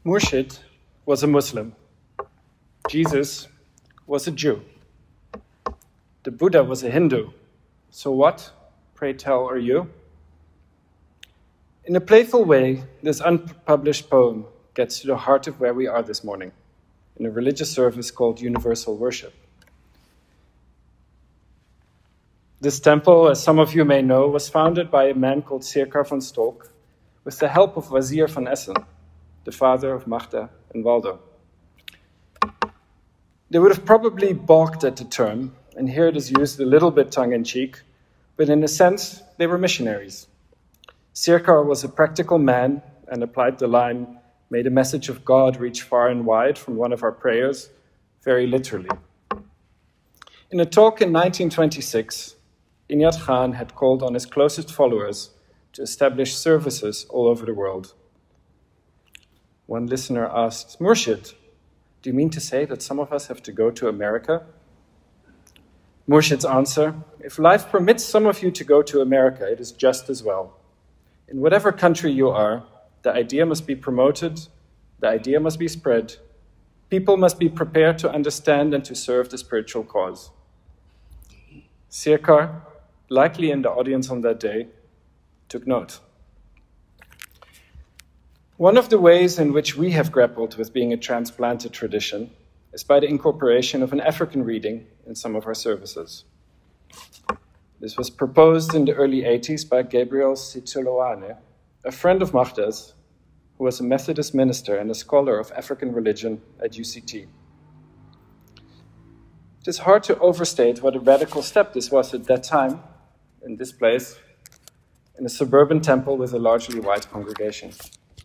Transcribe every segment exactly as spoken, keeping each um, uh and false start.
Murshid was a Muslim. Jesus was a Jew. The Buddha was a Hindu. So what, pray tell, are you? In a playful way, this unpublished poem gets to the heart of where we are this morning, in a religious service called Universal Worship. This temple, as some of you may know, was founded by a man called Sirkar van Stolk with the help of Wazir van Essen, the father of Magda and Waldo. They would have probably balked at the term, and here it is used a little bit tongue-in-cheek, but in a sense, they were missionaries. Sirkar was a practical man and applied the line, "May the message of God reach far and wide," from one of our prayers, very literally. In a talk in nineteen twenty-six, Inayat Khan had called on his closest followers to establish services all over the world. One listener asked, "Murshid, do you mean to say that some of us have to go to America?" Murshid's answer, "If life permits some of you to go to America, it is just as well. In whatever country you are, the idea must be promoted, the idea must be spread, people must be prepared to understand and to serve the spiritual cause." Sirkar, likely in the audience on that day, took note. One of the ways in which we have grappled with being a transplanted tradition is by the incorporation of an African reading in some of our services. This was proposed in the early eighties by Gabriel Sitsoloane, a friend of Magda's, who was a Methodist minister and a scholar of African religion at U C T. It is hard to overstate what a radical step this was at that time, in this place, in a suburban temple with a largely white congregation.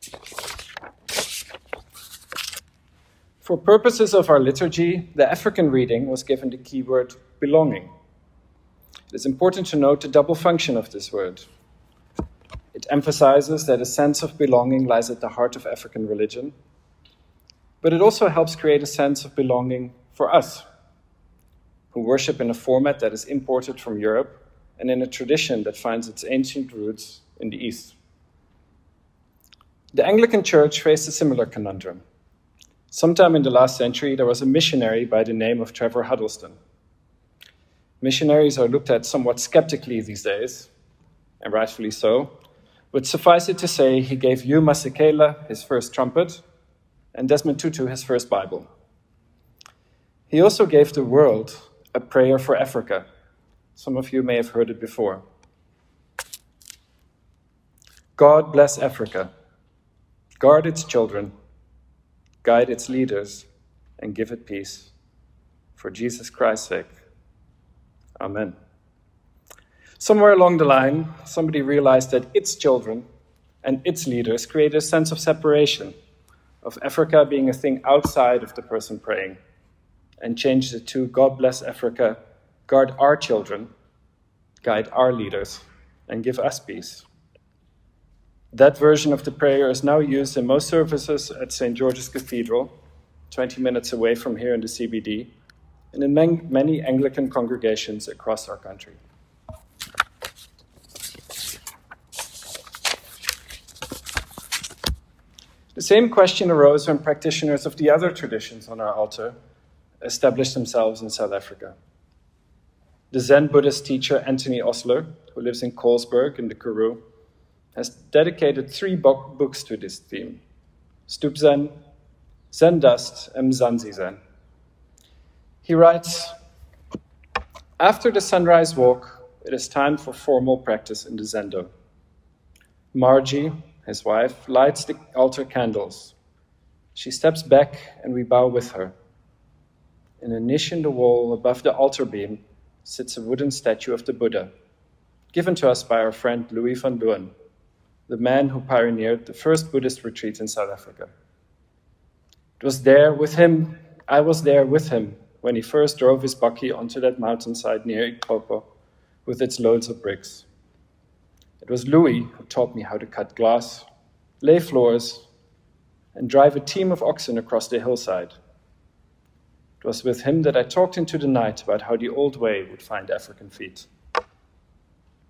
For purposes of our liturgy, the African reading was given the keyword belonging. It is important to note the double function of this word. It emphasizes that a sense of belonging lies at the heart of African religion, but it also helps create a sense of belonging for us, who worship in a format that is imported from Europe and in a tradition that finds its ancient roots in the East. The Anglican Church faced a similar conundrum. Sometime in the last century, there was a missionary by the name of Trevor Huddleston. Missionaries are looked at somewhat skeptically these days, and rightfully so, but suffice it to say, he gave Hugh Masekela his first trumpet and Desmond Tutu his first Bible. He also gave the world a prayer for Africa. Some of you may have heard it before. God bless Africa. Guard its children, guide its leaders, and give it peace. For Jesus Christ's sake. Amen. Somewhere along the line, somebody realized that its children and its leaders created a sense of separation, of Africa being a thing outside of the person praying, and changed it to God bless Africa, guard our children, guide our leaders, and give us peace. That version of the prayer is now used in most services at Saint George's Cathedral, twenty minutes away from here in the C B D, and in many Anglican congregations across our country. The same question arose when practitioners of the other traditions on our altar established themselves in South Africa. The Zen Buddhist teacher Anthony Osler, who lives in Colesberg in the Karoo, has dedicated three bo- books to this theme: Stoop Zen, Zen Dust, and Mzansi Zen. He writes, "After the sunrise walk, it is time for formal practice in the Zendo. Margie, his wife, lights the altar candles. She steps back and we bow with her. In a niche in the wall above the altar beam sits a wooden statue of the Buddha, given to us by our friend Louis van Loon, the man who pioneered the first Buddhist retreat in South Africa. It was there with him, I was there with him, when he first drove his bakkie onto that mountainside near Ikopo with its loads of bricks. It was Louis who taught me how to cut glass, lay floors, and drive a team of oxen across the hillside. It was with him that I talked into the night about how the old way would find African feet.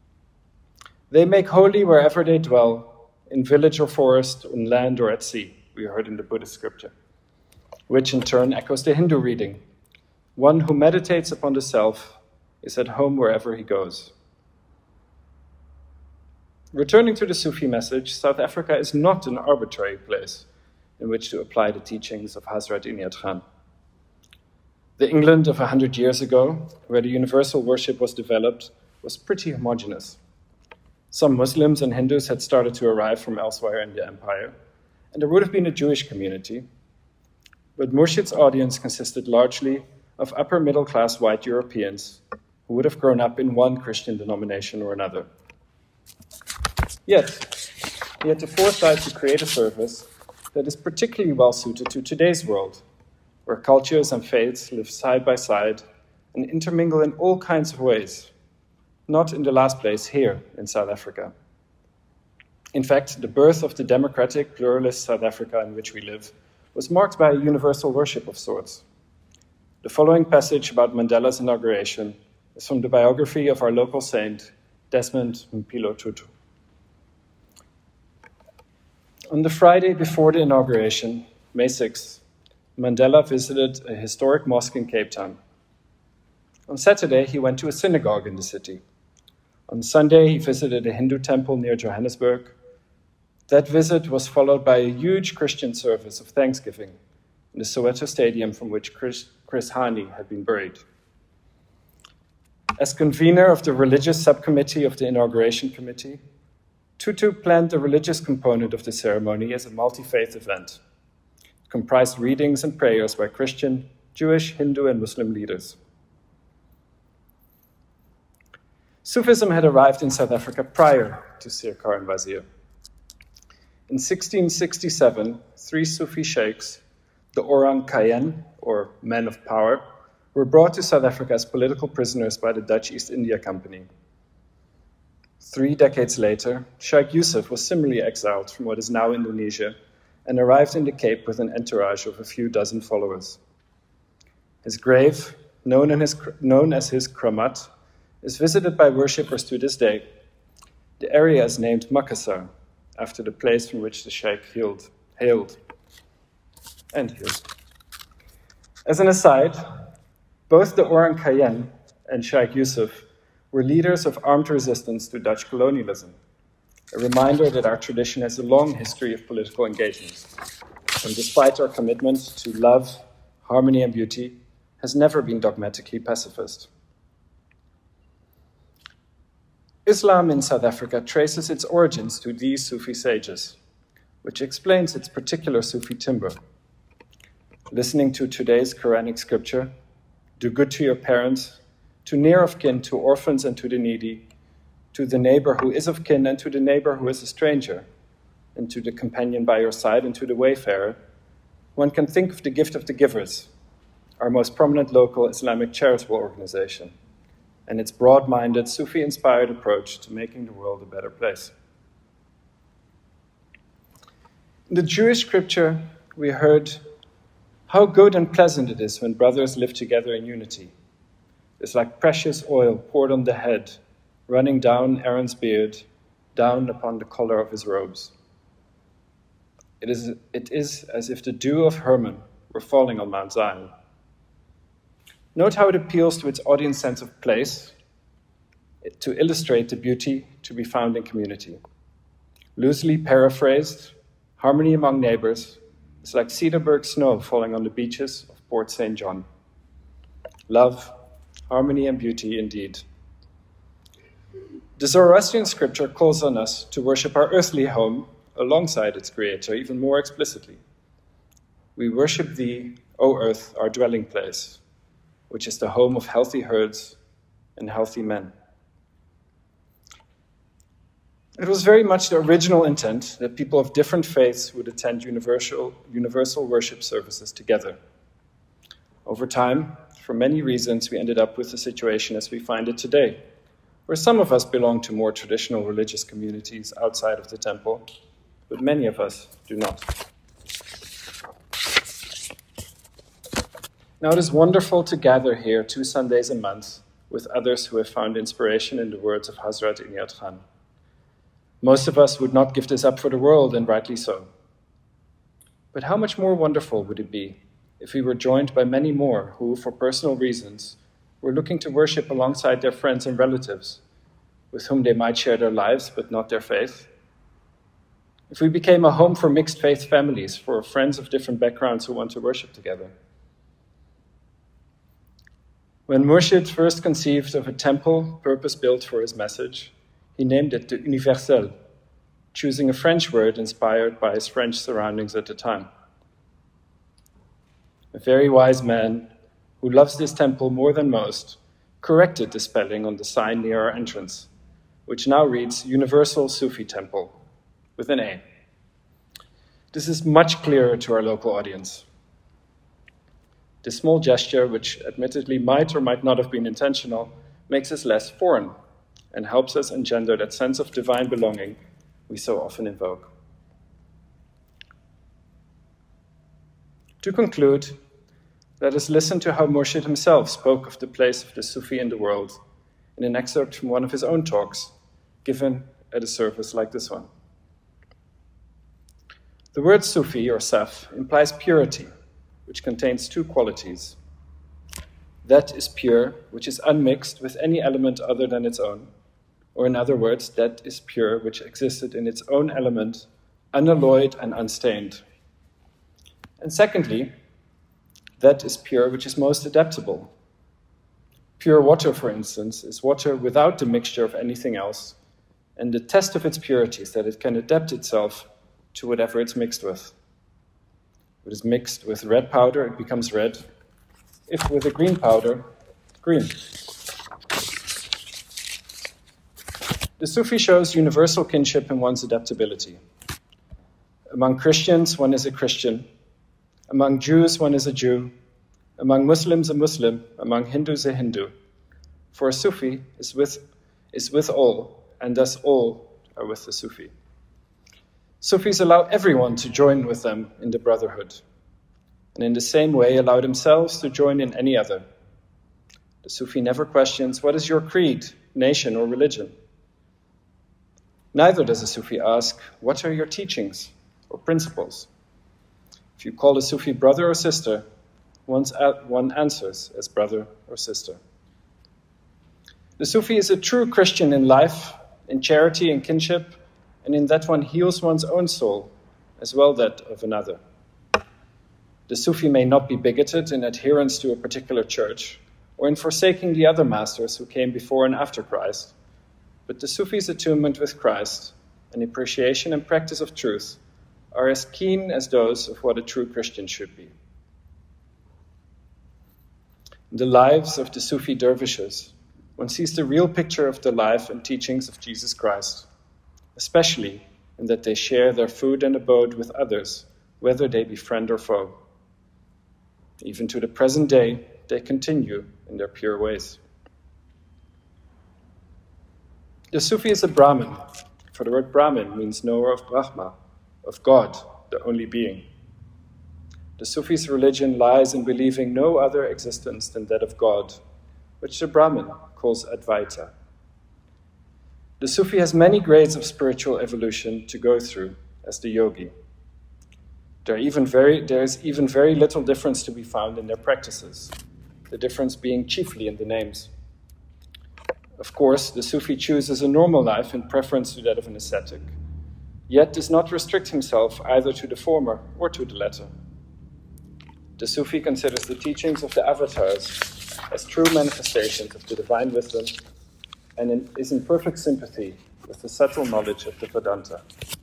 They make holy wherever they dwell, in village or forest, on land or at sea. we heard in the Buddhist scripture, which in turn echoes the Hindu reading. One who meditates upon the self is at home wherever he goes. Returning to the Sufi message, South Africa is not an arbitrary place in which to apply the teachings of Hazrat Inayat Khan. The England of a hundred years ago, where the universal worship was developed, was pretty homogeneous. Some Muslims and Hindus had started to arrive from elsewhere in the empire, and there would have been a Jewish community. But Murshid's audience consisted largely of upper middle-class white Europeans who would have grown up in one Christian denomination or another. Yet, he had the foresight to create a service that is particularly well-suited to today's world, where cultures and faiths live side by side and intermingle in all kinds of ways, not in the last place here in South Africa. In fact, the birth of the democratic, pluralist South Africa in which we live was marked by a universal worship of sorts. The following passage about Mandela's inauguration is from the biography of our local saint, Desmond Mpilo Tutu. On the Friday before the inauguration, May sixth, Mandela visited a historic mosque in Cape Town. On Saturday, he went to a synagogue in the city. On Sunday, he visited a Hindu temple near Johannesburg. That visit was followed by a huge Christian service of Thanksgiving in the Soweto Stadium from which Chris, Chris Hani had been buried. As convener of the religious subcommittee of the inauguration committee, Tutu planned the religious component of the ceremony as a multi-faith event. It comprised readings and prayers by Christian, Jewish, Hindu, and Muslim leaders. Sufism had arrived in South Africa prior to Sirkar and Wazir. In sixteen sixty-seven, three Sufi sheikhs, the Orang Kayen, or men of power, were brought to South Africa as political prisoners by the Dutch East India Company. Three decades later, Sheikh Yusuf was similarly exiled from what is now Indonesia and arrived in the Cape with an entourage of a few dozen followers. His grave, known, in his, known as his kramat, is visited by worshippers to this day. The area is named Makassar, after the place from which the sheikh hailed, hailed and hailed. As an aside, both the Orang Kayen and Sheikh Yusuf were leaders of armed resistance to Dutch colonialism, a reminder that our tradition has a long history of political engagement, and despite our commitment to love, harmony, and beauty, has never been dogmatically pacifist. Islam in South Africa traces its origins to these Sufi sages, which explains its particular Sufi timbre. Listening to today's Quranic scripture, do good to your parents, to near of kin, to orphans and to the needy, to the neighbor who is of kin and to the neighbor who is a stranger, and to the companion by your side and to the wayfarer, one can think of the Gift of the Givers, our most prominent local Islamic charitable organization, and its broad-minded, Sufi-inspired approach to making the world a better place. In the Jewish scripture, we heard how good and pleasant it is when brothers live together in unity. It's like precious oil poured on the head, running down Aaron's beard, down upon the collar of his robes. It is, it is as if the dew of Hermon were falling on Mount Zion. Note how it appeals to its audience sense of place, to illustrate the beauty to be found in community. Loosely paraphrased, harmony among neighbors is like Cedarburg snow falling on the beaches of Port Saint John. Love, harmony, and beauty indeed. The Zoroastrian scripture calls on us to worship our earthly home alongside its creator even more explicitly. We worship thee, O earth, our dwelling place, which is the home of healthy herds and healthy men. It was very much the original intent that people of different faiths would attend universal, universal worship services together. Over time, for many reasons, we ended up with the situation as we find it today, where some of us belong to more traditional religious communities outside of the temple, but many of us do not. Now, it is wonderful to gather here two Sundays a month with others who have found inspiration in the words of Hazrat Inayat Khan. Most of us would not give this up for the world, and rightly so. But how much more wonderful would it be if we were joined by many more who, for personal reasons, were looking to worship alongside their friends and relatives, with whom they might share their lives but not their faith? If we became a home for mixed faith families, for friends of different backgrounds who want to worship together? When Murshid first conceived of a temple purpose-built for his message, he named it the Universel, choosing a French word inspired by his French surroundings at the time. A very wise man, who loves this temple more than most, corrected the spelling on the sign near our entrance, which now reads Universal Sufi Temple, with an A. This is much clearer to our local audience. This small gesture, which admittedly might or might not have been intentional, makes us less foreign and helps us engender that sense of divine belonging we so often invoke. To conclude, let us listen to how Murshid himself spoke of the place of the Sufi in the world in an excerpt from one of his own talks, given at a service like this one. The word Sufi, or Saf, implies purity, which contains two qualities. That is pure, which is unmixed with any element other than its own, or in other words, that is pure, which existed in its own element, unalloyed and unstained. And secondly, that is pure, which is most adaptable. Pure water, for instance, is water without the mixture of anything else, and the test of its purity is that it can adapt itself to whatever it's mixed with. If it is mixed with red powder, it becomes red. If with a green powder, green. The Sufi shows universal kinship in one's adaptability. Among Christians, one is a Christian. Among Jews, one is a Jew. Among Muslims, a Muslim. Among Hindus, a Hindu. For a Sufi is with, is with all, and thus all are with the Sufi. Sufis allow everyone to join with them in the brotherhood, and in the same way allow themselves to join in any other. The Sufi never questions, what is your creed, nation, or religion? Neither does a Sufi ask, what are your teachings or principles? If you call a Sufi brother or sister, one answers as brother or sister. The Sufi is a true Christian in life, in charity and kinship, and in that one heals one's own soul, as well that of another. The Sufi may not be bigoted in adherence to a particular church, or in forsaking the other masters who came before and after Christ, but the Sufi's attunement with Christ and appreciation and practice of truth are as keen as those of what a true Christian should be. In the lives of the Sufi dervishes, one sees the real picture of the life and teachings of Jesus Christ, especially in that they share their food and abode with others, whether they be friend or foe. Even to the present day, they continue in their pure ways. The Sufi is a Brahmin, for the word Brahmin means knower of Brahma, of God, the only being. The Sufi's religion lies in believing no other existence than that of God, which the Brahmin calls Advaita. The Sufi has many grades of spiritual evolution to go through as the yogi. There, are even very, there is even very little difference to be found in their practices, the difference being chiefly in the names. Of course, the Sufi chooses a normal life in preference to that of an ascetic, yet does not restrict himself either to the former or to the latter. The Sufi considers the teachings of the avatars as true manifestations of the divine wisdom and in, is in perfect sympathy with the subtle knowledge of the Vedanta.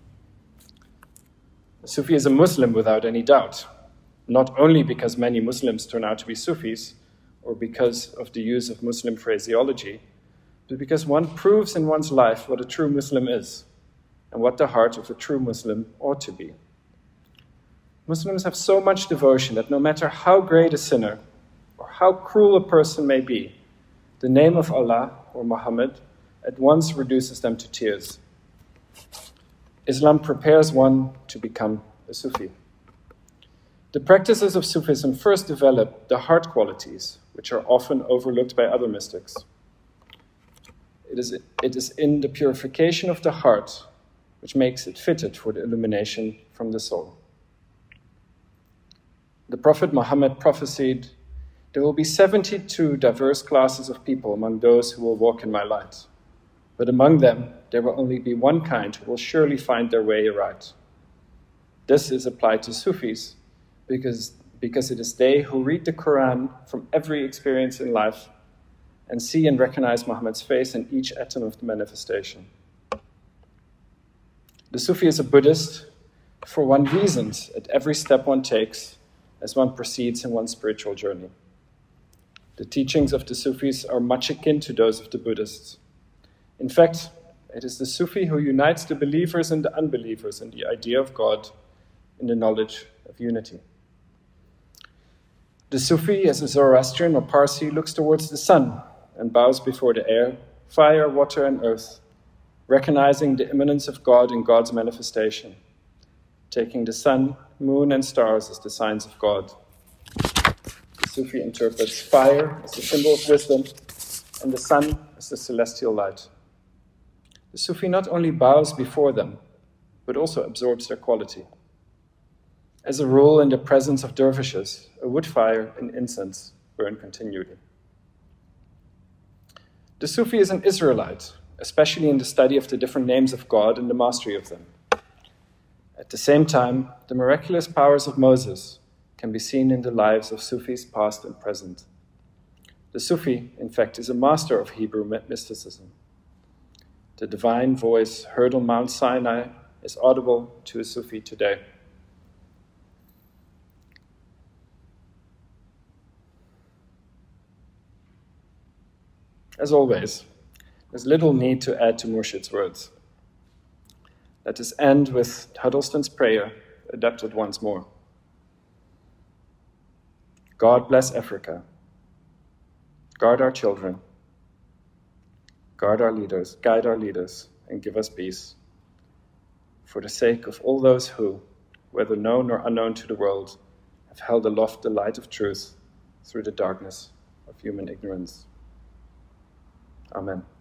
The Sufi is a Muslim without any doubt, not only because many Muslims turn out to be Sufis or because of the use of Muslim phraseology, but because one proves in one's life what a true Muslim is and what the heart of a true Muslim ought to be. Muslims have so much devotion that no matter how great a sinner or how cruel a person may be, the name of Allah or Muhammad at once reduces them to tears. Islam prepares one to become a Sufi. The practices of Sufism first develop the heart qualities, which are often overlooked by other mystics. It is, it is in the purification of the heart which makes it fitted for the illumination from the soul. The Prophet Muhammad prophesied, "There will be seventy-two diverse classes of people among those who will walk in my light. But among them, there will only be one kind who will surely find their way aright." This is applied to Sufis because, because it is they who read the Quran from every experience in life and see and recognize Muhammad's face in each atom of the manifestation. The Sufi is a Buddhist for one reasons at every step one takes as one proceeds in one's spiritual journey. The teachings of the Sufis are much akin to those of the Buddhists. In fact, it is the Sufi who unites the believers and the unbelievers in the idea of God, in the knowledge of unity. The Sufi, as a Zoroastrian or Parsi, looks towards the sun and bows before the air, fire, water, and earth, recognizing the immanence of God in God's manifestation, taking the sun, moon, and stars as the signs of God. The Sufi interprets fire as the symbol of wisdom and the sun as the celestial light. The Sufi not only bows before them, but also absorbs their quality. As a rule, in the presence of dervishes, a wood fire and incense burn continually. The Sufi is an Israelite, especially in the study of the different names of God and the mastery of them. At the same time, the miraculous powers of Moses can be seen in the lives of Sufis past and present. The Sufi, in fact, is a master of Hebrew mysticism. The divine voice heard on Mount Sinai is audible to a Sufi today. As always, there's little need to add to Murshid's words. Let us end with Huddlestone's prayer, adapted once more. God bless Africa. Guard our children. Guard our leaders, guide our leaders, and give us peace. For the sake of all those who, whether known or unknown to the world, have held aloft the light of truth through the darkness of human ignorance. Amen.